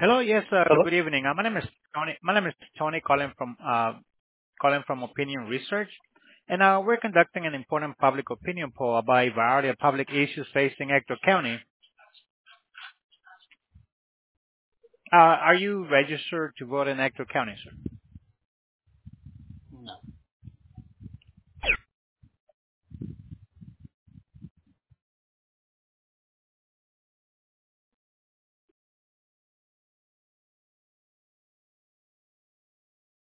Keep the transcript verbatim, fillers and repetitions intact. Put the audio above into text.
Hello. Yes, uh, Hello? good evening. Uh, My name is Tony. My name is Tony, calling from uh, calling from Opinion Research, and uh, we're conducting an important public opinion poll about a variety of public issues facing Ector County. Uh, Are you registered to vote in Ector County, sir?